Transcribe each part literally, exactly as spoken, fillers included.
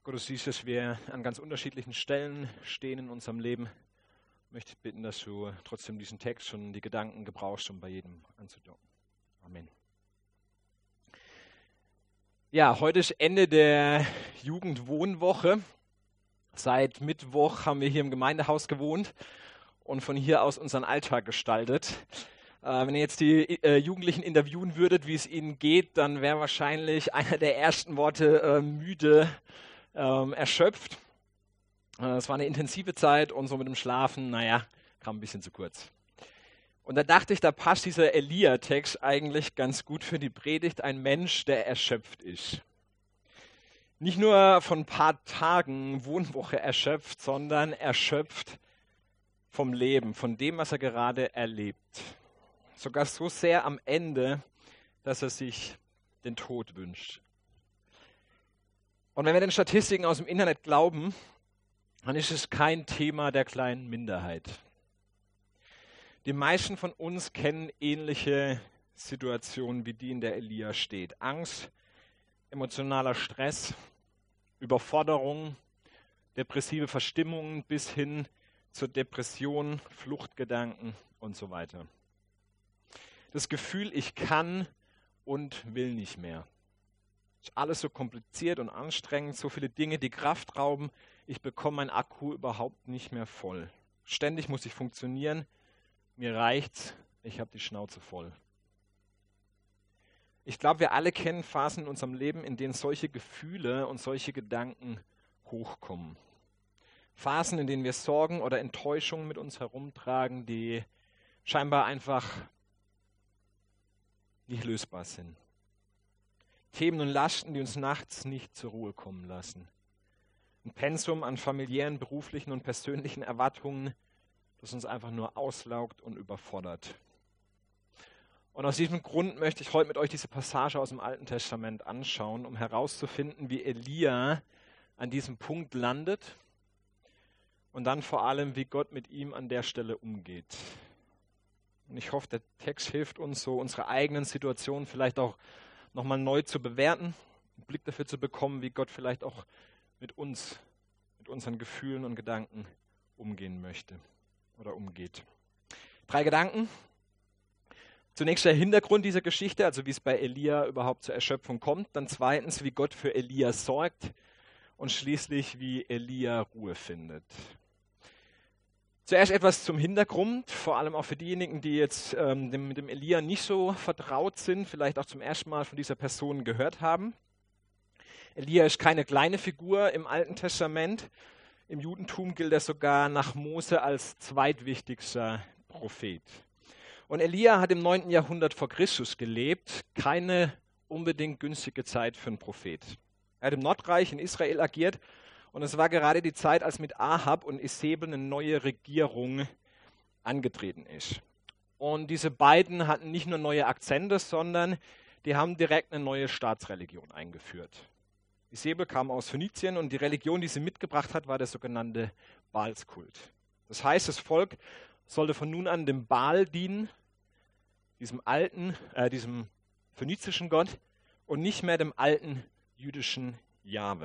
Gott, du siehst, dass wir an ganz unterschiedlichen Stellen stehen in unserem Leben. Ich möchte bitten, dass du trotzdem diesen Text und die Gedanken gebrauchst, um bei jedem anzudocken. Amen. Ja, heute ist Ende der Jugendwohnwoche. Seit Mittwoch haben wir hier im Gemeindehaus gewohnt und von hier aus unseren Alltag gestaltet. Äh, wenn ihr jetzt die äh, Jugendlichen interviewen würdet, wie es ihnen geht, dann wäre wahrscheinlich einer der ersten Worte äh, müde, ähm, erschöpft. Äh, es war eine intensive Zeit und so mit dem Schlafen, naja, kam ein bisschen zu kurz. Und da dachte ich, da passt dieser Elia-Text eigentlich ganz gut für die Predigt, ein Mensch, der erschöpft ist. Nicht nur von ein paar Tagen Wohnwoche erschöpft, sondern erschöpft vom Leben, von dem, was er gerade erlebt. Sogar so sehr am Ende, dass er sich den Tod wünscht. Und wenn wir den Statistiken aus dem Internet glauben, dann ist es kein Thema der kleinen Minderheit. Die meisten von uns kennen ähnliche Situationen wie die, in der Elia steht. Angst, emotionaler Stress, Überforderung, depressive Verstimmungen bis hin zur Depression, Fluchtgedanken und so weiter. Das Gefühl, ich kann und will nicht mehr. Ist alles so kompliziert und anstrengend, so viele Dinge, die Kraft rauben. Ich bekomme meinen Akku überhaupt nicht mehr voll. Ständig muss ich funktionieren. Mir reicht's, ich habe die Schnauze voll. Ich glaube, wir alle kennen Phasen in unserem Leben, in denen solche Gefühle und solche Gedanken hochkommen. Phasen, in denen wir Sorgen oder Enttäuschungen mit uns herumtragen, die scheinbar einfach nicht lösbar sind. Themen und Lasten, die uns nachts nicht zur Ruhe kommen lassen. Ein Pensum an familiären, beruflichen und persönlichen Erwartungen, das uns einfach nur auslaugt und überfordert. Und aus diesem Grund möchte ich heute mit euch diese Passage aus dem Alten Testament anschauen, um herauszufinden, wie Elia an diesem Punkt landet und dann vor allem, wie Gott mit ihm an der Stelle umgeht. Und ich hoffe, der Text hilft uns, so unsere eigenen Situationen vielleicht auch nochmal neu zu bewerten, einen Blick dafür zu bekommen, wie Gott vielleicht auch mit uns, mit unseren Gefühlen und Gedanken umgehen möchte oder umgeht. Drei Gedanken. Zunächst der Hintergrund dieser Geschichte, also wie es bei Elia überhaupt zur Erschöpfung kommt. Dann zweitens, wie Gott für Elia sorgt. Und schließlich, wie Elia Ruhe findet. Zuerst etwas zum Hintergrund, vor allem auch für diejenigen, die jetzt ähm, dem, mit dem Elia nicht so vertraut sind, vielleicht auch zum ersten Mal von dieser Person gehört haben. Elia ist keine kleine Figur im Alten Testament. Im Judentum gilt er sogar nach Mose als zweitwichtigster Prophet. Und Elia hat im neunten Jahrhundert vor Christus gelebt, keine unbedingt günstige Zeit für einen Prophet. Er hat im Nordreich in Israel agiert und es war gerade die Zeit, als mit Ahab und Isebel eine neue Regierung angetreten ist. Und diese beiden hatten nicht nur neue Akzente, sondern die haben direkt eine neue Staatsreligion eingeführt. Isebel kam aus Phönizien und die Religion, die sie mitgebracht hat, war der sogenannte Baalskult. Das heißt, das Volk sollte von nun an dem Baal dienen, diesem alten, äh, diesem phönizischen Gott und nicht mehr dem alten jüdischen Jahwe.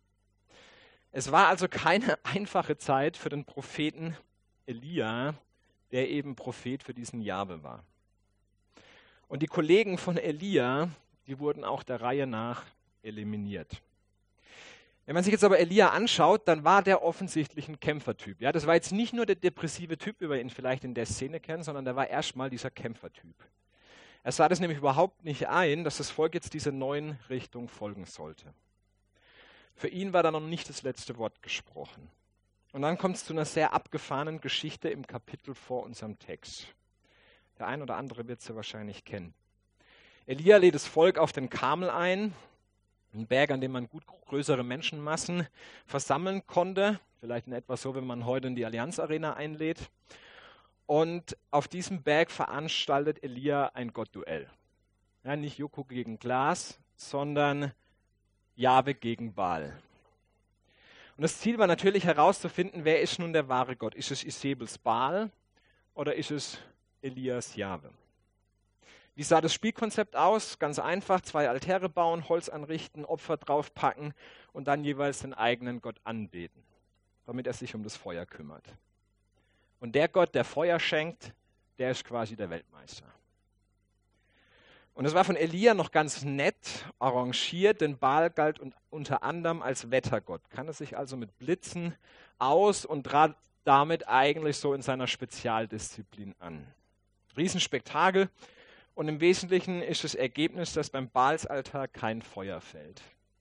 Es war also keine einfache Zeit für den Propheten Elia, der eben Prophet für diesen Jahwe war. Und die Kollegen von Elia, die wurden auch der Reihe nach eliminiert. Wenn man sich jetzt aber Elia anschaut, dann war der offensichtlich ein Kämpfertyp. Ja, das war jetzt nicht nur der depressive Typ, wie wir ihn vielleicht in der Szene kennen, sondern der war erstmal dieser Kämpfertyp. Er sah das nämlich überhaupt nicht ein, dass das Volk jetzt dieser neuen Richtung folgen sollte. Für ihn war da noch nicht das letzte Wort gesprochen. Und dann kommt es zu einer sehr abgefahrenen Geschichte im Kapitel vor unserem Text. Der ein oder andere wird sie wahrscheinlich kennen. Elia lädt das Volk auf den Karmel ein, ein Berg, an dem man gut größere Menschenmassen versammeln konnte. Vielleicht in etwa so, wenn man heute in die Allianz Arena einlädt. Und auf diesem Berg veranstaltet Elia ein Gottduell. Ja, nicht Joko gegen Glas, sondern Jahwe gegen Baal. Und das Ziel war natürlich herauszufinden, wer ist nun der wahre Gott? Ist es Isebels Baal oder ist es Elias Jahwe? Wie sah das Spielkonzept aus? Ganz einfach, zwei Altäre bauen, Holz anrichten, Opfer draufpacken und dann jeweils den eigenen Gott anbeten, damit er sich um das Feuer kümmert. Und der Gott, der Feuer schenkt, der ist quasi der Weltmeister. Und es war von Elia noch ganz nett arrangiert, denn Baal galt unter anderem als Wettergott, kannte sich also mit Blitzen aus und trat damit eigentlich so in seiner Spezialdisziplin an. Riesenspektakel und im Wesentlichen ist das Ergebnis, dass beim Baalsaltar kein Feuer fällt.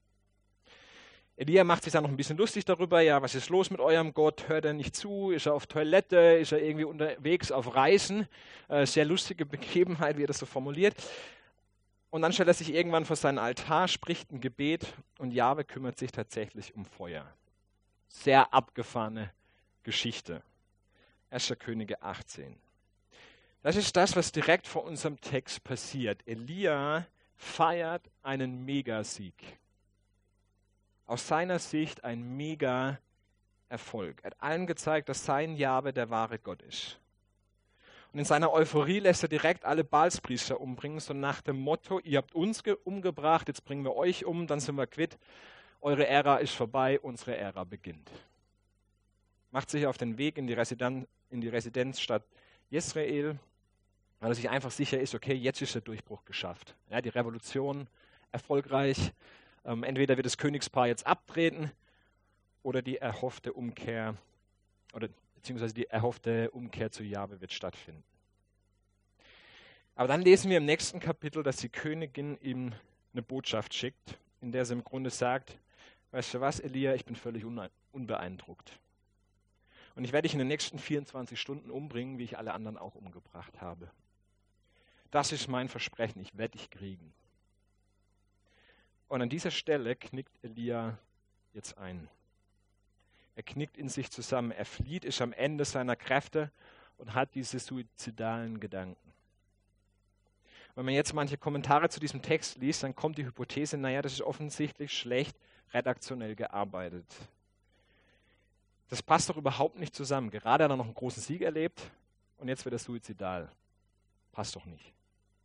Elia macht sich dann noch ein bisschen lustig darüber, ja, was ist los mit eurem Gott, hört er nicht zu, ist er auf Toilette, ist er irgendwie unterwegs auf Reisen, äh, sehr lustige Begebenheit, wie er das so formuliert. Und dann stellt er sich irgendwann vor seinen Altar, spricht ein Gebet und Jahwe kümmert sich tatsächlich um Feuer. Sehr abgefahrene Geschichte. erster Könige achtzehn. Das ist das, was direkt vor unserem Text passiert. Elia feiert einen Megasieg. Aus seiner Sicht ein Mega-Erfolg. Er hat allen gezeigt, dass sein Jahwe der wahre Gott ist. Und in seiner Euphorie lässt er direkt alle Baalspriester umbringen, so nach dem Motto, ihr habt uns umgebracht, jetzt bringen wir euch um, dann sind wir quitt. Eure Ära ist vorbei, unsere Ära beginnt. Macht sich auf den Weg in die, Residenz, in die Residenzstadt Jezreel, weil er sich einfach sicher ist, okay, jetzt ist der Durchbruch geschafft. Ja, die Revolution erfolgreich. Ähm, entweder wird das Königspaar jetzt abtreten oder die erhoffte Umkehr oder beziehungsweise die erhoffte Umkehr zu Jahwe wird stattfinden. Aber dann lesen wir im nächsten Kapitel, dass die Königin ihm eine Botschaft schickt, in der sie im Grunde sagt, weißt du was, Elia, ich bin völlig unbeeindruckt. Und ich werde dich in den nächsten vierundzwanzig Stunden umbringen, wie ich alle anderen auch umgebracht habe. Das ist mein Versprechen, ich werde dich kriegen. Und an dieser Stelle knickt Elia jetzt ein. Er knickt in sich zusammen, er flieht, ist am Ende seiner Kräfte und hat diese suizidalen Gedanken. Wenn man jetzt manche Kommentare zu diesem Text liest, dann kommt die Hypothese, naja, das ist offensichtlich schlecht redaktionell gearbeitet. Das passt doch überhaupt nicht zusammen. Gerade hat er noch einen großen Sieg erlebt und jetzt wird er suizidal. Passt doch nicht.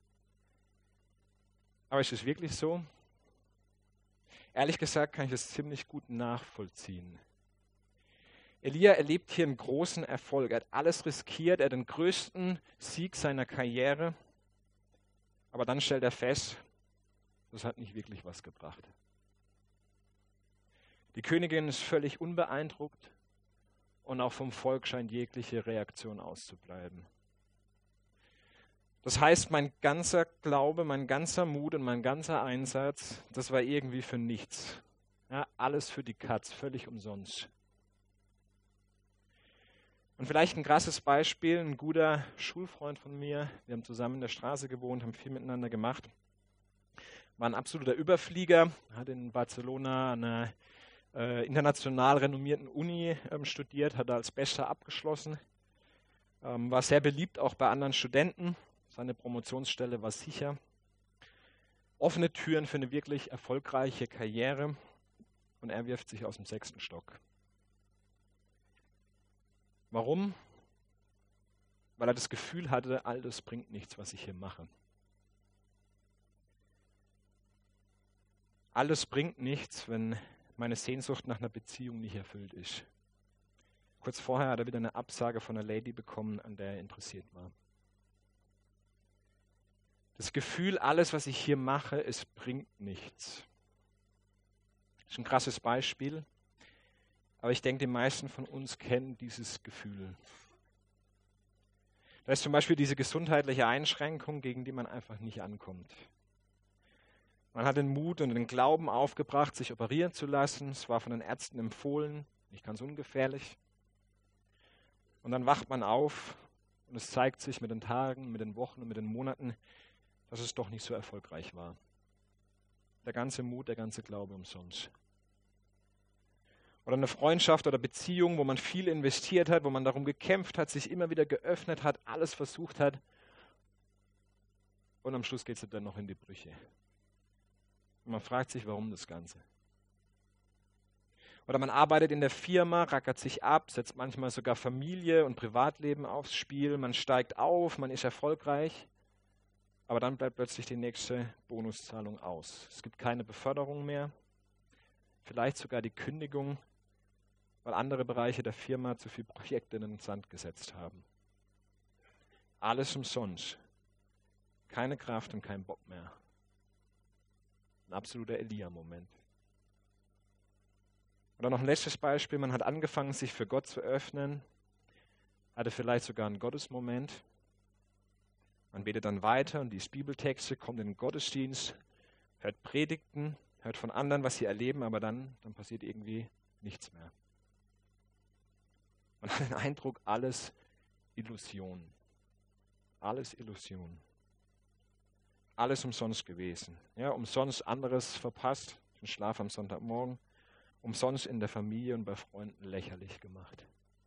Aber ist es wirklich so? Ehrlich gesagt kann ich das ziemlich gut nachvollziehen. Elia erlebt hier einen großen Erfolg. Er hat alles riskiert, er hat den größten Sieg seiner Karriere. Aber dann stellt er fest, das hat nicht wirklich was gebracht. Die Königin ist völlig unbeeindruckt und auch vom Volk scheint jegliche Reaktion auszubleiben. Das heißt, mein ganzer Glaube, mein ganzer Mut und mein ganzer Einsatz, das war irgendwie für nichts. Ja, alles für die Katz, völlig umsonst. Und vielleicht ein krasses Beispiel, ein guter Schulfreund von mir, wir haben zusammen in der Straße gewohnt, haben viel miteinander gemacht, war ein absoluter Überflieger, hat in Barcelona an einer äh, international renommierten Uni ähm, studiert, hat da als Bachelor abgeschlossen, ähm, war sehr beliebt auch bei anderen Studenten, seine Promotionsstelle war sicher. Offene Türen für eine wirklich erfolgreiche Karriere und er wirft sich aus dem sechsten Stock. Warum? Weil er das Gefühl hatte, all das bringt nichts, was ich hier mache. Alles bringt nichts, wenn meine Sehnsucht nach einer Beziehung nicht erfüllt ist. Kurz vorher hat er wieder eine Absage von einer Lady bekommen, an der er interessiert war. Das Gefühl, alles, was ich hier mache, es bringt nichts. Das ist ein krasses Beispiel. Aber ich denke, die meisten von uns kennen dieses Gefühl. Da ist zum Beispiel diese gesundheitliche Einschränkung, gegen die man einfach nicht ankommt. Man hat den Mut und den Glauben aufgebracht, sich operieren zu lassen. Es war von den Ärzten empfohlen, nicht ganz ungefährlich. Und dann wacht man auf und es zeigt sich mit den Tagen, mit den Wochen und mit den Monaten, dass es doch nicht so erfolgreich war. Der ganze Mut, der ganze Glaube umsonst. Oder eine Freundschaft oder Beziehung, wo man viel investiert hat, wo man darum gekämpft hat, sich immer wieder geöffnet hat, alles versucht hat. Und am Schluss geht es dann noch in die Brüche. Und man fragt sich, warum das Ganze. Oder man arbeitet in der Firma, rackert sich ab, setzt manchmal sogar Familie und Privatleben aufs Spiel. Man steigt auf, man ist erfolgreich. aber dann bleibt plötzlich die nächste Bonuszahlung aus. Es gibt keine Beförderung mehr, vielleicht sogar die Kündigung, weil andere Bereiche der Firma zu viele Projekte in den Sand gesetzt haben. Alles umsonst. Keine Kraft und kein Bock mehr. Ein absoluter Elia-Moment. Oder noch ein letztes Beispiel, man hat angefangen, sich für Gott zu öffnen, hatte vielleicht sogar einen Gottesmoment. Man betet dann weiter und liest Bibeltexte, kommt in den Gottesdienst, hört Predigten, hört von anderen, was sie erleben, aber dann, dann passiert irgendwie nichts mehr. Man hat den Eindruck, alles Illusion. Alles Illusion. Alles umsonst gewesen. Ja, umsonst anderes verpasst, den Schlaf am Sonntagmorgen, umsonst in der Familie und bei Freunden lächerlich gemacht.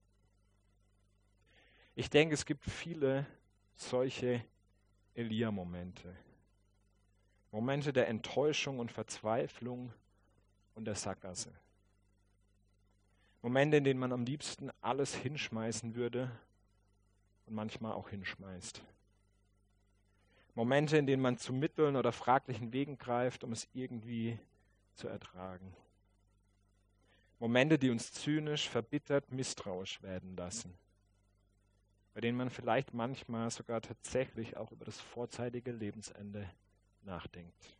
Ich denke, es gibt viele solche Elia-Momente. Momente der Enttäuschung und Verzweiflung und der Sackgasse. Momente, in denen man am liebsten alles hinschmeißen würde und manchmal auch hinschmeißt. Momente, in denen man zu Mitteln oder fraglichen Wegen greift, um es irgendwie zu ertragen. Momente, die uns zynisch, verbittert, misstrauisch werden lassen. Bei denen man vielleicht manchmal sogar tatsächlich auch über das vorzeitige Lebensende nachdenkt.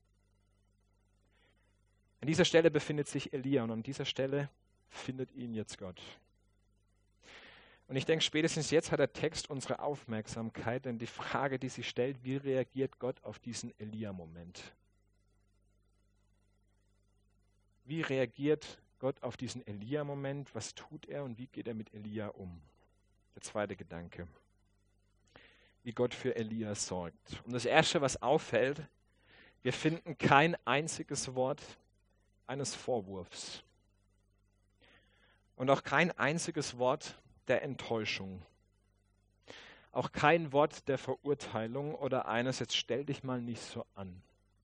An dieser Stelle befindet sich Elia und an dieser Stelle findet ihn jetzt Gott. Und ich denke, spätestens jetzt hat der Text unsere Aufmerksamkeit, denn die Frage, die sich stellt, wie reagiert Gott auf diesen Elia-Moment? Wie reagiert Gott auf diesen Elia-Moment? Was tut er und wie geht er mit Elia um? Der zweite Gedanke. Wie Gott für Elia sorgt. Und das Erste, was auffällt, wir finden kein einziges Wort eines Vorwurfs. Und auch kein einziges Wort der Enttäuschung. Auch kein Wort der Verurteilung oder eines, jetzt stell dich mal nicht so an.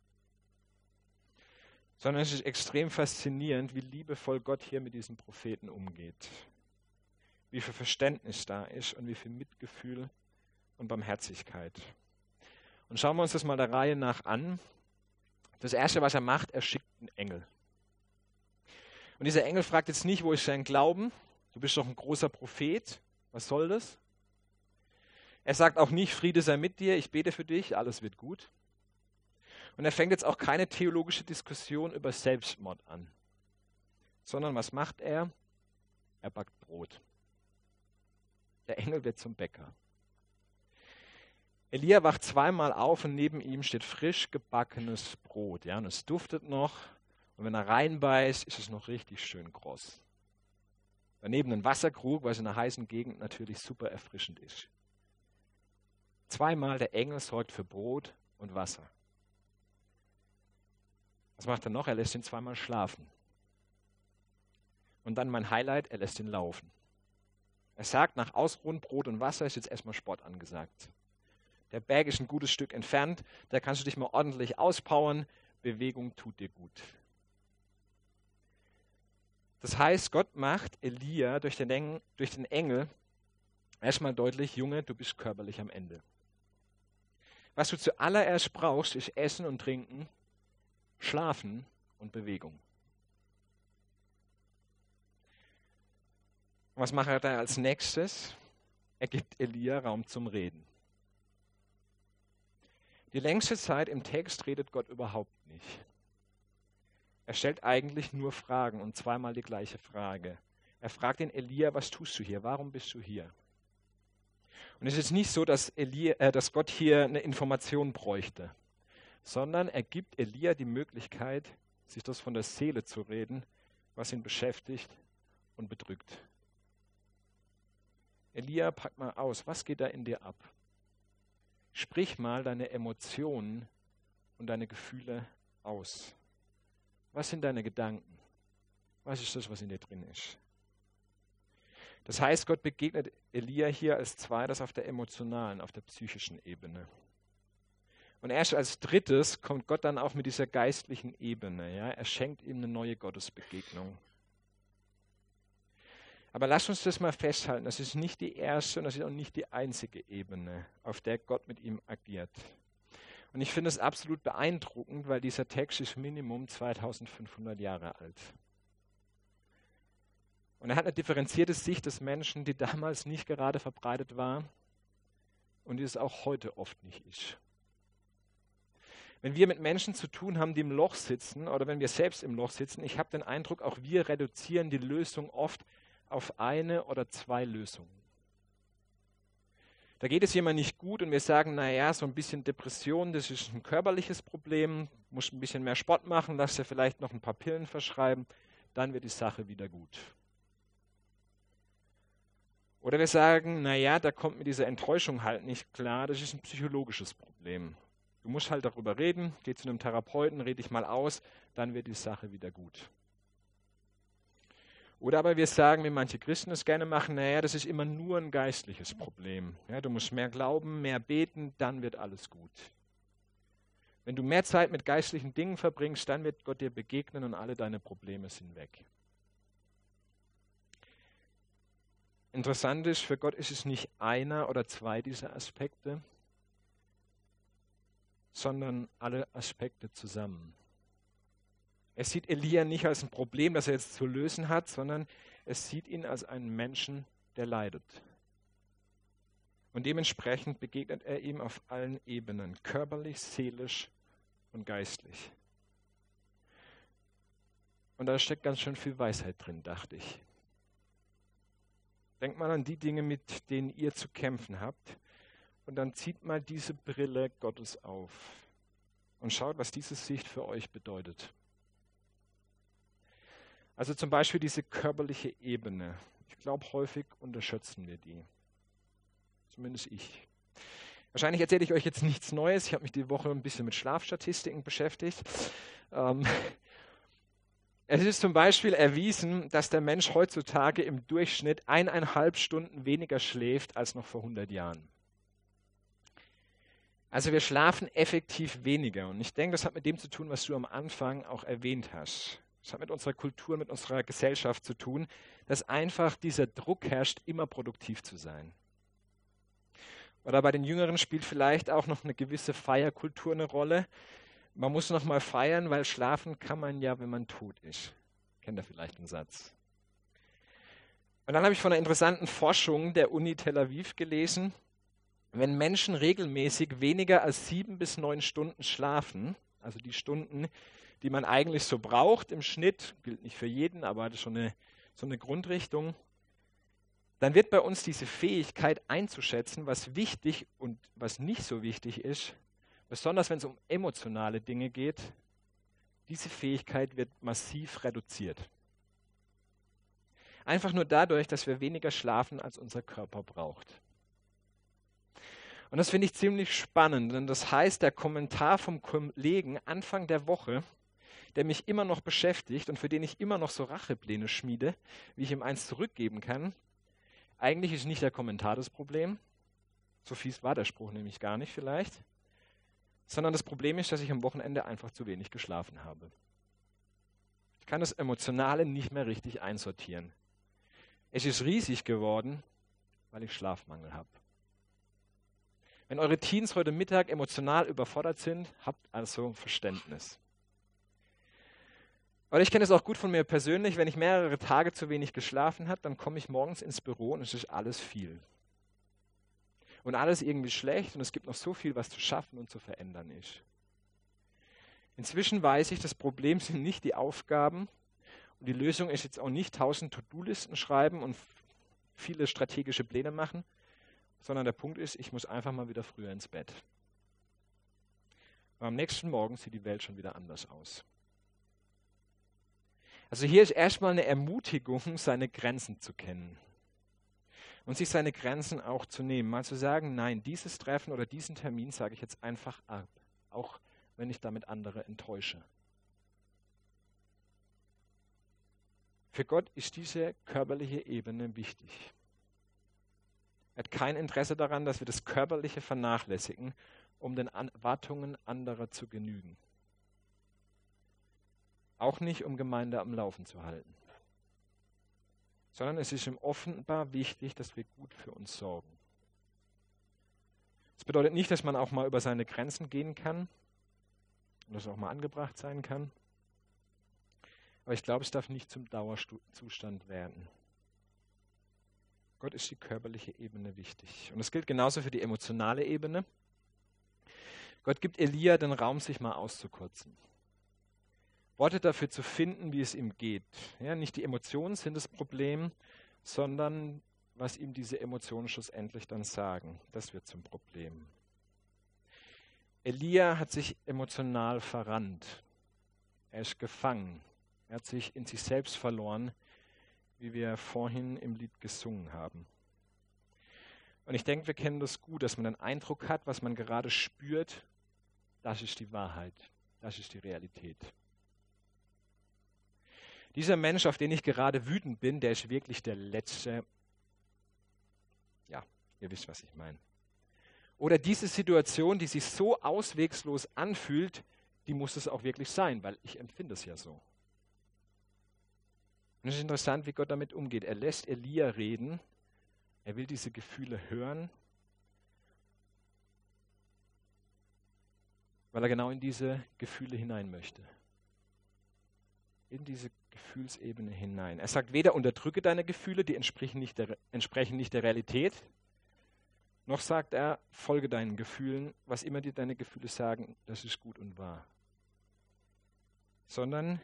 Sondern es ist extrem faszinierend, wie liebevoll Gott hier mit diesem Propheten umgeht. Wie viel Verständnis da ist und wie viel Mitgefühl und Barmherzigkeit. Und schauen wir uns das mal der Reihe nach an. Das Erste, was er macht, er schickt einen Engel. Und dieser Engel fragt jetzt nicht, wo ist dein Glauben? Du bist doch ein großer Prophet. Was soll das? Er sagt auch nicht, Friede sei mit dir, ich bete für dich, alles wird gut. Und er fängt jetzt auch keine theologische Diskussion über Selbstmord an. Sondern was macht er? Er backt Brot. Der Engel wird zum Bäcker. Elia wacht zweimal auf und neben ihm steht frisch gebackenes Brot. Ja, und es duftet noch. Und wenn er reinbeißt, ist es noch richtig schön kross. Daneben ein Wasserkrug, weil es in einer heißen Gegend natürlich super erfrischend ist. Zweimal der Engel sorgt für Brot und Wasser. Was macht er noch? Er lässt ihn zweimal schlafen. Und dann mein Highlight, er lässt ihn laufen. Er sagt, nach Ausruhen, Brot und Wasser ist jetzt erstmal Sport angesagt. Der Berg ist ein gutes Stück entfernt, da kannst du dich mal ordentlich auspowern. Bewegung tut dir gut. Das heißt, Gott macht Elia durch den Engel, durch den Engel erstmal deutlich, Junge, du bist körperlich am Ende. Was du zuallererst brauchst, ist Essen und Trinken, Schlafen und Bewegung. Und was macht er da als nächstes? Er gibt Elia Raum zum Reden. Die längste Zeit im Text redet Gott überhaupt nicht. Er stellt eigentlich nur Fragen und zweimal die gleiche Frage. Er fragt den Elia, was tust du hier? Warum bist du hier? Und es ist nicht so, dass, Elia, äh, dass Gott hier eine Information bräuchte, sondern er gibt Elia die Möglichkeit, sich das von der Seele zu reden, was ihn beschäftigt und bedrückt. Elia, pack mal aus, was geht da in dir ab? Sprich mal deine Emotionen und deine Gefühle aus. Was sind deine Gedanken? Was ist das, was in dir drin ist? Das heißt, Gott begegnet Elia hier als zweites auf der emotionalen, auf der psychischen Ebene. Und erst als drittes kommt Gott dann auch mit dieser geistlichen Ebene. Ja? Er schenkt ihm eine neue Gottesbegegnung. Aber lasst uns das mal festhalten, das ist nicht die erste und das ist auch nicht die einzige Ebene, auf der Gott mit ihm agiert. Und ich finde es absolut beeindruckend, weil dieser Text ist Minimum zweitausendfünfhundert Jahre alt. Und er hat eine differenzierte Sicht des Menschen, die damals nicht gerade verbreitet war und die es auch heute oft nicht ist. Wenn wir mit Menschen zu tun haben, die im Loch sitzen oder wenn wir selbst im Loch sitzen, ich habe den Eindruck, auch wir reduzieren die Lösung oft auf eine oder zwei Lösungen. Da geht es jemand nicht gut und wir sagen, naja, so ein bisschen Depression, das ist ein körperliches Problem, musst ein bisschen mehr Sport machen, lass dir vielleicht noch ein paar Pillen verschreiben, dann wird die Sache wieder gut. Oder wir sagen, naja, da kommt mit dieser Enttäuschung halt nicht klar, das ist ein psychologisches Problem. Du musst halt darüber reden, geh zu einem Therapeuten, red dich mal aus, dann wird die Sache wieder gut. Oder aber wir sagen, wie manche Christen es gerne machen, naja, das ist immer nur ein geistliches Problem. Ja, du musst mehr glauben, mehr beten, dann wird alles gut. Wenn du mehr Zeit mit geistlichen Dingen verbringst, dann wird Gott dir begegnen und alle deine Probleme sind weg. Interessant ist, für Gott ist es nicht einer oder zwei dieser Aspekte, sondern alle Aspekte zusammen. Er sieht Elia nicht als ein Problem, das er jetzt zu lösen hat, sondern er sieht ihn als einen Menschen, der leidet. Und dementsprechend begegnet er ihm auf allen Ebenen, körperlich, seelisch und geistlich. Und da steckt ganz schön viel Weisheit drin, dachte ich. Denkt mal an die Dinge, mit denen ihr zu kämpfen habt. Und dann zieht mal diese Brille Gottes auf und schaut, was diese Sicht für euch bedeutet. Also zum Beispiel diese körperliche Ebene. Ich glaube, häufig unterschätzen wir die. Zumindest ich. Wahrscheinlich erzähle ich euch jetzt nichts Neues. Ich habe mich die Woche ein bisschen mit Schlafstatistiken beschäftigt. Ähm, es ist zum Beispiel erwiesen, dass der Mensch heutzutage im Durchschnitt eineinhalb Stunden weniger schläft als noch vor hundert Jahren. Also wir schlafen effektiv weniger. Und ich denke, das hat mit dem zu tun, was du am Anfang auch erwähnt hast. Das hat mit unserer Kultur, mit unserer Gesellschaft zu tun, dass einfach dieser Druck herrscht, immer produktiv zu sein. Oder bei den Jüngeren spielt vielleicht auch noch eine gewisse Feierkultur eine Rolle. Man muss noch mal feiern, weil schlafen kann man ja, wenn man tot ist. Kennt ihr vielleicht den Satz? Und dann habe ich von einer interessanten Forschung der Uni Tel Aviv gelesen, wenn Menschen regelmäßig weniger als sieben bis neun Stunden schlafen, also die Stunden, die man eigentlich so braucht im Schnitt, gilt nicht für jeden, aber das ist schon eine, so eine Grundrichtung, dann wird bei uns diese Fähigkeit einzuschätzen, was wichtig und was nicht so wichtig ist, besonders wenn es um emotionale Dinge geht, diese Fähigkeit wird massiv reduziert. Einfach nur dadurch, dass wir weniger schlafen, als unser Körper braucht. Und das finde ich ziemlich spannend, denn das heißt, der Kommentar vom Kollegen Anfang der Woche, der mich immer noch beschäftigt und für den ich immer noch so Rachepläne schmiede, wie ich ihm eins zurückgeben kann, eigentlich ist nicht der Kommentar das Problem, so fies war der Spruch nämlich gar nicht vielleicht, sondern das Problem ist, dass ich am Wochenende einfach zu wenig geschlafen habe. Ich kann das Emotionale nicht mehr richtig einsortieren. Es ist riesig geworden, weil ich Schlafmangel habe. Wenn eure Teens heute Mittag emotional überfordert sind, habt also Verständnis. Aber ich kenne es auch gut von mir persönlich, wenn ich mehrere Tage zu wenig geschlafen habe, dann komme ich morgens ins Büro und es ist alles viel. Und alles irgendwie schlecht und es gibt noch so viel, was zu schaffen und zu verändern ist. Inzwischen weiß ich, das Problem sind nicht die Aufgaben und die Lösung ist jetzt auch nicht tausend To-Do-Listen schreiben und viele strategische Pläne machen, sondern der Punkt ist, ich muss einfach mal wieder früher ins Bett. Und am nächsten Morgen sieht die Welt schon wieder anders aus. Also hier ist erstmal eine Ermutigung, seine Grenzen zu kennen und sich seine Grenzen auch zu nehmen. Mal zu sagen, nein, dieses Treffen oder diesen Termin sage ich jetzt einfach ab, auch wenn ich damit andere enttäusche. Für Gott ist diese körperliche Ebene wichtig. Er hat kein Interesse daran, dass wir das Körperliche vernachlässigen, um den Erwartungen anderer zu genügen. Auch nicht, um Gemeinde am Laufen zu halten. Sondern es ist ihm offenbar wichtig, dass wir gut für uns sorgen. Das bedeutet nicht, dass man auch mal über seine Grenzen gehen kann und das auch mal angebracht sein kann. Aber ich glaube, es darf nicht zum Dauerzustand werden. Gott ist die körperliche Ebene wichtig. Und es gilt genauso für die emotionale Ebene. Gott gibt Elia den Raum, sich mal auszukotzen. Worte dafür zu finden, wie es ihm geht. Ja, nicht die Emotionen sind das Problem, sondern was ihm diese Emotionen schlussendlich dann sagen. Das wird zum Problem. Elia hat sich emotional verrannt. Er ist gefangen. Er hat sich in sich selbst verloren, wie wir vorhin im Lied gesungen haben. Und ich denke, wir kennen das gut, dass man den Eindruck hat, was man gerade spürt, das ist die Wahrheit, das ist die Realität. Dieser Mensch, auf den ich gerade wütend bin, der ist wirklich der Letzte. Ja, ihr wisst, was ich meine. Oder diese Situation, die sich so auswegslos anfühlt, die muss es auch wirklich sein, weil ich empfinde es ja so. Und es ist interessant, wie Gott damit umgeht. Er lässt Elia reden, er will diese Gefühle hören, weil er genau in diese Gefühle hinein möchte. In diese Gefühlsebene hinein. Er sagt weder unterdrücke deine Gefühle, die entsprechen nicht der, entsprechen nicht der Realität, noch sagt er, folge deinen Gefühlen, was immer dir deine Gefühle sagen, das ist gut und wahr. Sondern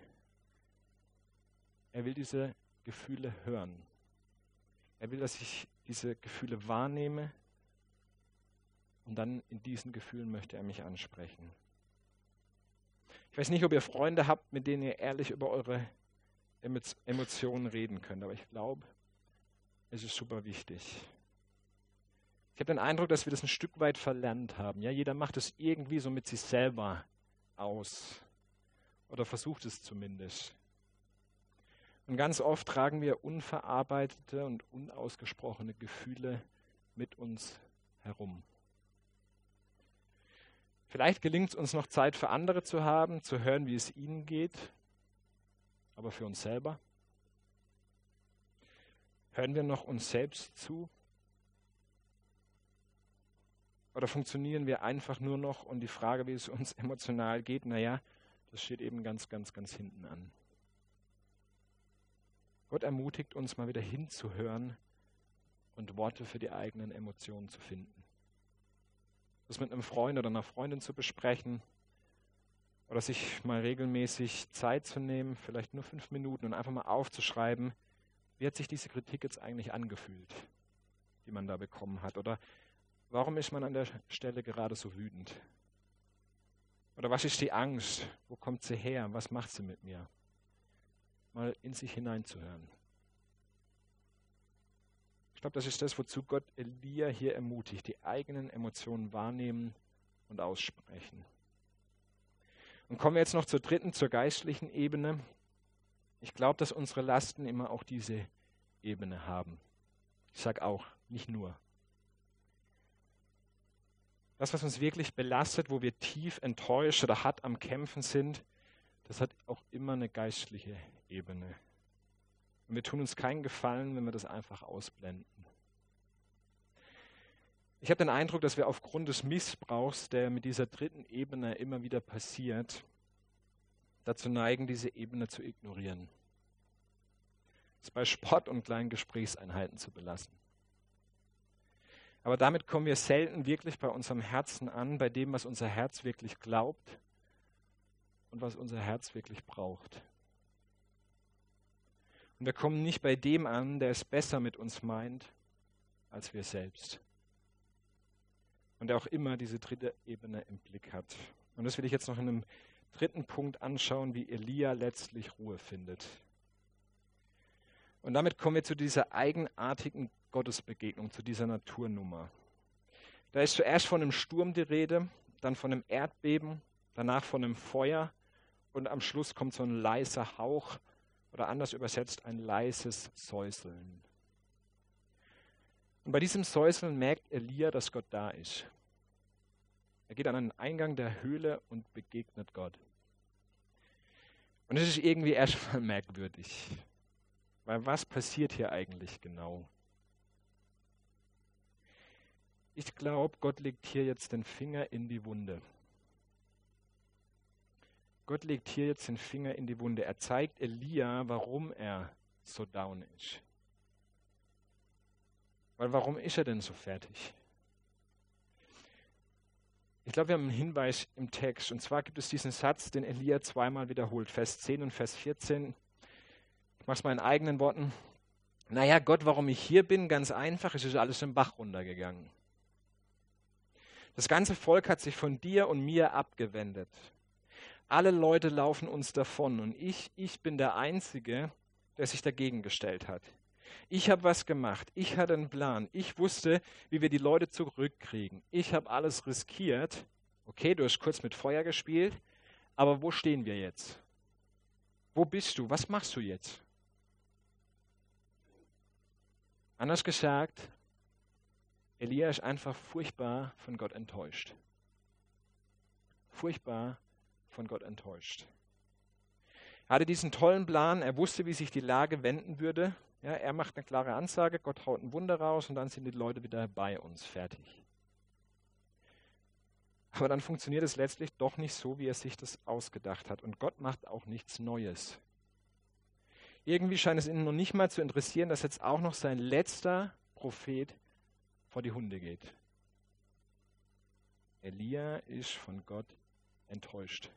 er will diese Gefühle hören. Er will, dass ich diese Gefühle wahrnehme und dann in diesen Gefühlen möchte er mich ansprechen. Ich weiß nicht, ob ihr Freunde habt, mit denen ihr ehrlich über eure Emotionen reden könnt, aber ich glaube, es ist super wichtig. Ich habe den Eindruck, dass wir das ein Stück weit verlernt haben. Ja, jeder macht es irgendwie so mit sich selber aus oder versucht es zumindest. Und ganz oft tragen wir unverarbeitete und unausgesprochene Gefühle mit uns herum. Vielleicht gelingt es uns noch Zeit für andere zu haben, zu hören, wie es ihnen geht, aber für uns selber? Hören wir noch uns selbst zu? Oder funktionieren wir einfach nur noch und die Frage, wie es uns emotional geht, naja, das steht eben ganz, ganz, ganz hinten an. Gott ermutigt uns, mal wieder hinzuhören und Worte für die eigenen Emotionen zu finden. Das mit einem Freund oder einer Freundin zu besprechen oder sich mal regelmäßig Zeit zu nehmen, vielleicht nur fünf Minuten und einfach mal aufzuschreiben, wie hat sich diese Kritik jetzt eigentlich angefühlt, die man da bekommen hat, oder warum ist man an der Stelle gerade so wütend? Oder was ist die Angst? Wo kommt sie her? Was macht sie mit mir? Mal in sich hineinzuhören. Ich glaube, das ist das, wozu Gott Elia hier ermutigt, die eigenen Emotionen wahrnehmen und aussprechen. Und kommen wir jetzt noch zur dritten, zur geistlichen Ebene. Ich glaube, dass unsere Lasten immer auch diese Ebene haben. Ich sage auch, nicht nur. Das, was uns wirklich belastet, wo wir tief enttäuscht oder hart am Kämpfen sind, das hat auch immer eine geistliche Ebene. Und wir tun uns keinen Gefallen, wenn wir das einfach ausblenden. Ich habe den Eindruck, dass wir aufgrund des Missbrauchs, der mit dieser dritten Ebene immer wieder passiert, dazu neigen, diese Ebene zu ignorieren. Es bei Sport und kleinen Gesprächseinheiten zu belassen. Aber damit kommen wir selten wirklich bei unserem Herzen an, bei dem, was unser Herz wirklich glaubt und was unser Herz wirklich braucht. Und wir kommen nicht bei dem an, der es besser mit uns meint, als wir selbst. Und der auch immer diese dritte Ebene im Blick hat. Und das will ich jetzt noch in einem dritten Punkt anschauen, wie Elia letztlich Ruhe findet. Und damit kommen wir zu dieser eigenartigen Gottesbegegnung, zu dieser Naturnummer. Da ist zuerst von einem Sturm die Rede, dann von einem Erdbeben, danach von einem Feuer und am Schluss kommt so ein leiser Hauch oder anders übersetzt ein leises Säuseln. Und bei diesem Säuseln merkt Elia, dass Gott da ist. Er geht an den Eingang der Höhle und begegnet Gott. Und es ist irgendwie erstmal merkwürdig. Weil was passiert hier eigentlich genau? Ich glaube, Gott legt hier jetzt den Finger in die Wunde. Gott legt hier jetzt den Finger in die Wunde. Er zeigt Elia, warum er so down ist. Weil warum ist er denn so fertig? Ich glaube, wir haben einen Hinweis im Text. Und zwar gibt es diesen Satz, den Elia zweimal wiederholt. Vers zehn und Vers vierzehn. Ich mache es mal in eigenen Worten. Naja, Gott, warum ich hier bin, ganz einfach, es ist alles im Bach runtergegangen. Das ganze Volk hat sich von dir und mir abgewendet. Alle Leute laufen uns davon und ich, ich bin der Einzige, der sich dagegen gestellt hat. Ich habe was gemacht, ich hatte einen Plan, ich wusste, wie wir die Leute zurückkriegen. Ich habe alles riskiert. Okay, du hast kurz mit Feuer gespielt, aber wo stehen wir jetzt? Wo bist du? Was machst du jetzt? Anders gesagt, Elia ist einfach furchtbar von Gott enttäuscht. Furchtbar von Gott enttäuscht. Er hatte diesen tollen Plan, er wusste, wie sich die Lage wenden würde. Ja, er macht eine klare Ansage, Gott haut ein Wunder raus und dann sind die Leute wieder bei uns, fertig. Aber dann funktioniert es letztlich doch nicht so, wie er sich das ausgedacht hat. Und Gott macht auch nichts Neues. Irgendwie scheint es ihn noch nicht mal zu interessieren, dass jetzt auch noch sein letzter Prophet vor die Hunde geht. Elia ist von Gott enttäuscht.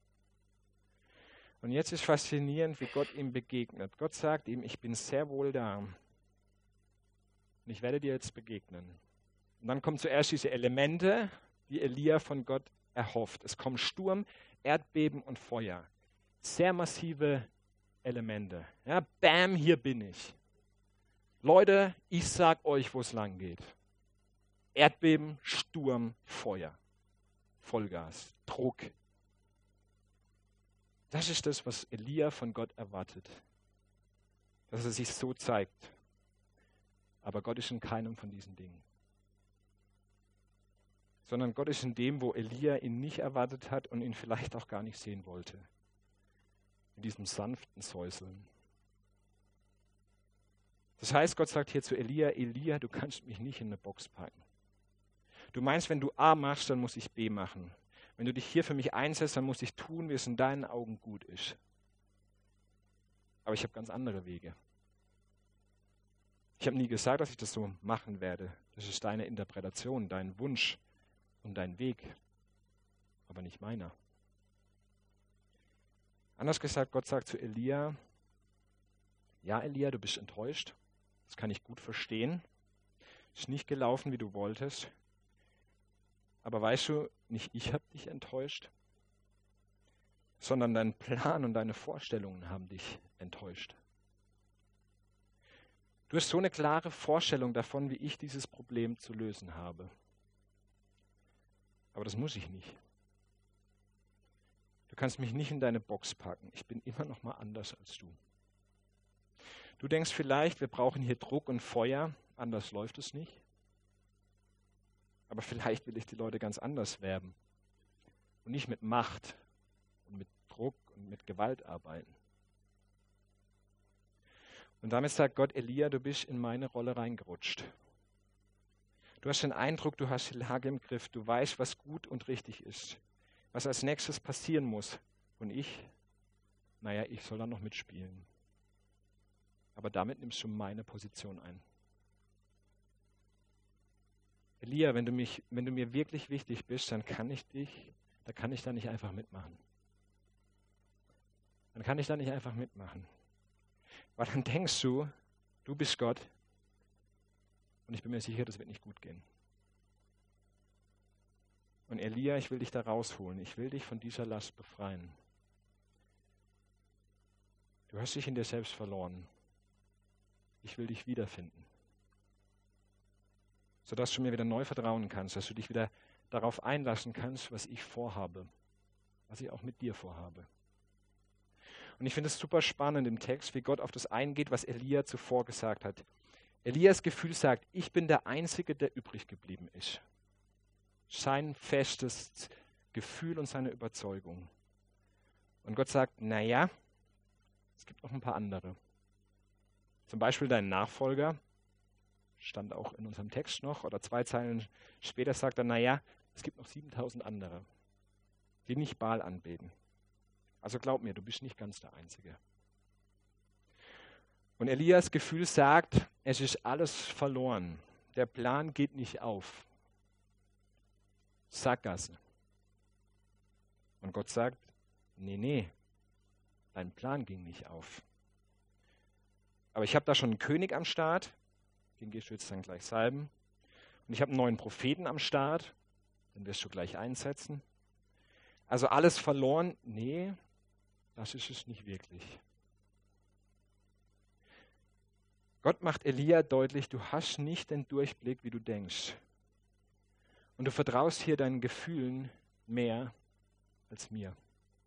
Und jetzt ist faszinierend, wie Gott ihm begegnet. Gott sagt ihm, ich bin sehr wohl da. Und ich werde dir jetzt begegnen. Und dann kommen zuerst diese Elemente, die Elia von Gott erhofft. Es kommen Sturm, Erdbeben und Feuer. Sehr massive Elemente. Ja, bam, hier bin ich. Leute, ich sag euch, wo es lang geht. Erdbeben, Sturm, Feuer. Vollgas, Druck. Das ist das, was Elia von Gott erwartet. Dass er sich so zeigt. Aber Gott ist in keinem von diesen Dingen. Sondern Gott ist in dem, wo Elia ihn nicht erwartet hat und ihn vielleicht auch gar nicht sehen wollte. In diesem sanften Säuseln. Das heißt, Gott sagt hier zu Elia, Elia, du kannst mich nicht in eine Box packen. Du meinst, wenn du A machst, dann muss ich B machen. Wenn du dich hier für mich einsetzt, dann muss ich tun, wie es in deinen Augen gut ist. Aber ich habe ganz andere Wege. Ich habe nie gesagt, dass ich das so machen werde. Das ist deine Interpretation, dein Wunsch und dein Weg, aber nicht meiner. Anders gesagt, Gott sagt zu Elia, ja Elia, du bist enttäuscht. Das kann ich gut verstehen. Es ist nicht gelaufen, wie du wolltest. Aber weißt du, nicht ich habe dich enttäuscht, sondern dein Plan und deine Vorstellungen haben dich enttäuscht. Du hast so eine klare Vorstellung davon, wie ich dieses Problem zu lösen habe. Aber das muss ich nicht. Du kannst mich nicht in deine Box packen. Ich bin immer noch mal anders als du. Du denkst vielleicht, wir brauchen hier Druck und Feuer, anders läuft es nicht. Aber vielleicht will ich die Leute ganz anders werben und nicht mit Macht und mit Druck und mit Gewalt arbeiten. Und damit sagt Gott, Elia, du bist in meine Rolle reingerutscht. Du hast den Eindruck, du hast die Lage im Griff, du weißt, was gut und richtig ist, was als nächstes passieren muss. Und ich, naja, ich soll dann noch mitspielen. Aber damit nimmst du meine Position ein. Elia, wenn du, mich, wenn du mir wirklich wichtig bist, dann kann ich dich, da kann ich da nicht einfach mitmachen. Dann kann ich da nicht einfach mitmachen. Weil dann denkst du, du bist Gott und ich bin mir sicher, das wird nicht gut gehen. Und Elia, ich will dich da rausholen. Ich will dich von dieser Last befreien. Du hast dich in dir selbst verloren. Ich will dich wiederfinden. Sodass du mir wieder neu vertrauen kannst, dass du dich wieder darauf einlassen kannst, was ich vorhabe, was ich auch mit dir vorhabe. Und ich finde es super spannend im Text, wie Gott auf das eingeht, was Elia zuvor gesagt hat. Elias Gefühl sagt, ich bin der Einzige, der übrig geblieben ist. Sein festes Gefühl und seine Überzeugung. Und Gott sagt, naja, es gibt noch ein paar andere. Zum Beispiel dein Nachfolger, stand auch in unserem Text noch, oder zwei Zeilen später sagt er, naja, es gibt noch siebentausend andere, die nicht Baal anbeten. Also glaub mir, du bist nicht ganz der Einzige. Und Elias Gefühl sagt, es ist alles verloren. Der Plan geht nicht auf. Sackgasse. Und Gott sagt, nee, nee, dein Plan ging nicht auf. Aber ich habe da schon einen König am Start, den gehst du jetzt dann gleich salben. Und ich habe einen neuen Propheten am Start, den wirst du gleich einsetzen. Also alles verloren? Nee, das ist es nicht wirklich. Gott macht Elia deutlich, du hast nicht den Durchblick, wie du denkst. Und du vertraust hier deinen Gefühlen mehr als mir.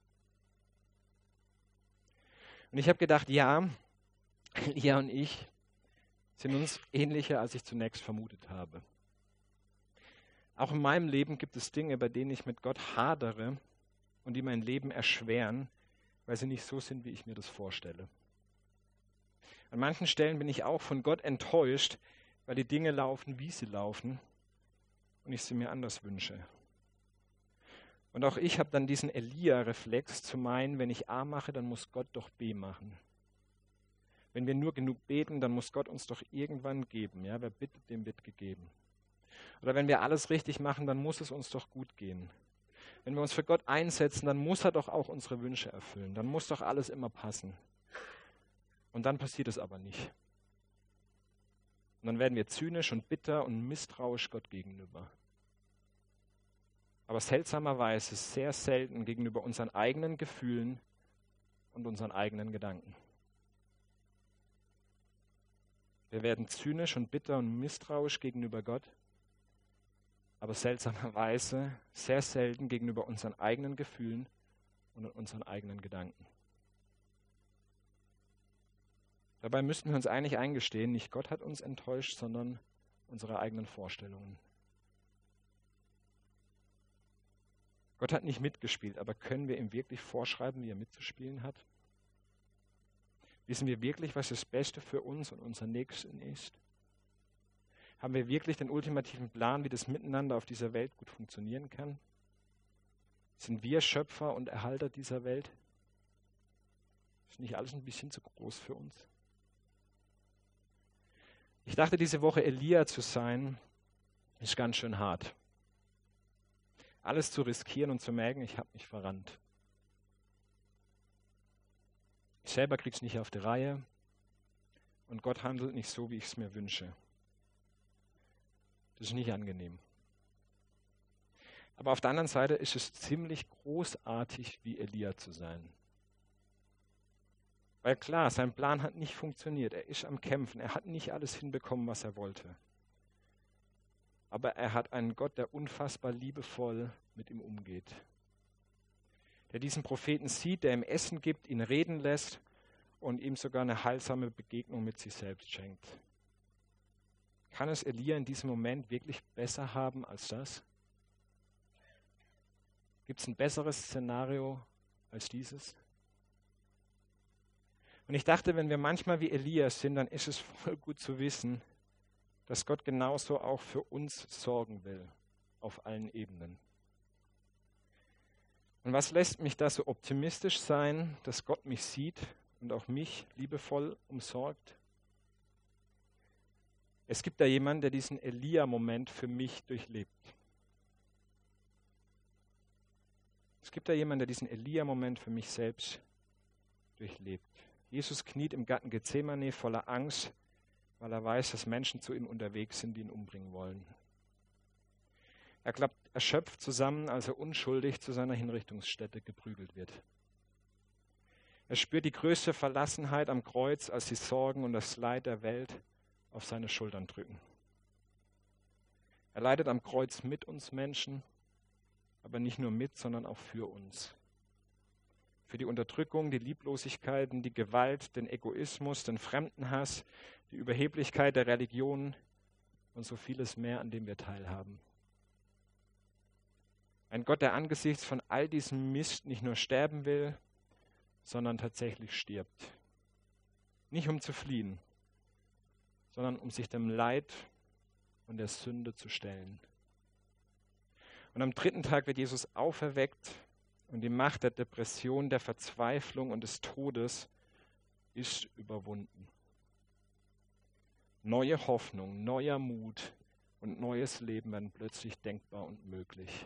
Und ich habe gedacht, ja, Elia und ich sind uns ähnlicher, als ich zunächst vermutet habe. Auch in meinem Leben gibt es Dinge, bei denen ich mit Gott hadere und die mein Leben erschweren, weil sie nicht so sind, wie ich mir das vorstelle. An manchen Stellen bin ich auch von Gott enttäuscht, weil die Dinge laufen, wie sie laufen und ich sie mir anders wünsche. Und auch ich habe dann diesen Elia-Reflex zu meinen, wenn ich A mache, dann muss Gott doch B machen. Wenn wir nur genug beten, dann muss Gott uns doch irgendwann geben. Ja? Wer bittet, dem wird gegeben. Oder wenn wir alles richtig machen, dann muss es uns doch gut gehen. Wenn wir uns für Gott einsetzen, dann muss er doch auch unsere Wünsche erfüllen. Dann muss doch alles immer passen. Und dann passiert es aber nicht. Und dann werden wir zynisch und bitter und misstrauisch Gott gegenüber. Aber seltsamerweise sehr selten gegenüber unseren eigenen Gefühlen und unseren eigenen Gedanken. Wir werden zynisch und bitter und misstrauisch gegenüber Gott, aber seltsamerweise sehr selten gegenüber unseren eigenen Gefühlen und unseren eigenen Gedanken. Dabei müssten wir uns eigentlich eingestehen, nicht Gott hat uns enttäuscht, sondern unsere eigenen Vorstellungen. Gott hat nicht mitgespielt, aber können wir ihm wirklich vorschreiben, wie er mitzuspielen hat? Wissen wir wirklich, was das Beste für uns und unseren Nächsten ist? Haben wir wirklich den ultimativen Plan, wie das Miteinander auf dieser Welt gut funktionieren kann? Sind wir Schöpfer und Erhalter dieser Welt? Ist nicht alles ein bisschen zu groß für uns? Ich dachte, diese Woche Elia zu sein, ist ganz schön hart. Alles zu riskieren und zu merken, ich habe mich verrannt. Ich selber kriege es nicht auf die Reihe und Gott handelt nicht so, wie ich es mir wünsche. Das ist nicht angenehm. Aber auf der anderen Seite ist es ziemlich großartig, wie Elia zu sein. Weil klar, sein Plan hat nicht funktioniert. Er ist am Kämpfen. Er hat nicht alles hinbekommen, was er wollte. Aber er hat einen Gott, der unfassbar liebevoll mit ihm umgeht. Der diesen Propheten sieht, der ihm Essen gibt, ihn reden lässt und ihm sogar eine heilsame Begegnung mit sich selbst schenkt. Kann es Elia in diesem Moment wirklich besser haben als das? Gibt es ein besseres Szenario als dieses? Und ich dachte, wenn wir manchmal wie Elia sind, dann ist es voll gut zu wissen, dass Gott genauso auch für uns sorgen will, auf allen Ebenen. Und was lässt mich da so optimistisch sein, dass Gott mich sieht und auch mich liebevoll umsorgt? Es gibt da jemanden, der diesen Elia-Moment für mich durchlebt. Es gibt da jemanden, der diesen Elia-Moment für mich selbst durchlebt. Jesus kniet im Garten Gethsemane voller Angst, weil er weiß, dass Menschen zu ihm unterwegs sind, die ihn umbringen wollen. Er klappt erschöpft zusammen, als er unschuldig zu seiner Hinrichtungsstätte geprügelt wird. Er spürt die größte Verlassenheit am Kreuz, als die Sorgen und das Leid der Welt auf seine Schultern drücken. Er leidet am Kreuz mit uns Menschen, aber nicht nur mit, sondern auch für uns. Für die Unterdrückung, die Lieblosigkeiten, die Gewalt, den Egoismus, den Fremdenhass, die Überheblichkeit der Religion und so vieles mehr, an dem wir teilhaben. Ein Gott, der angesichts von all diesem Mist nicht nur sterben will, sondern tatsächlich stirbt. Nicht um zu fliehen, sondern um sich dem Leid und der Sünde zu stellen. Und am dritten Tag wird Jesus auferweckt und die Macht der Depression, der Verzweiflung und des Todes ist überwunden. Neue Hoffnung, neuer Mut und neues Leben werden plötzlich denkbar und möglich.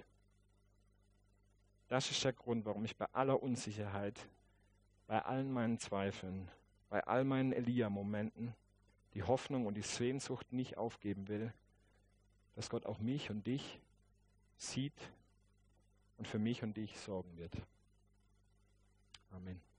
Das ist der Grund, warum ich bei aller Unsicherheit, bei allen meinen Zweifeln, bei all meinen Elia-Momenten die Hoffnung und die Sehnsucht nicht aufgeben will, dass Gott auch mich und dich sieht und für mich und dich sorgen wird. Amen.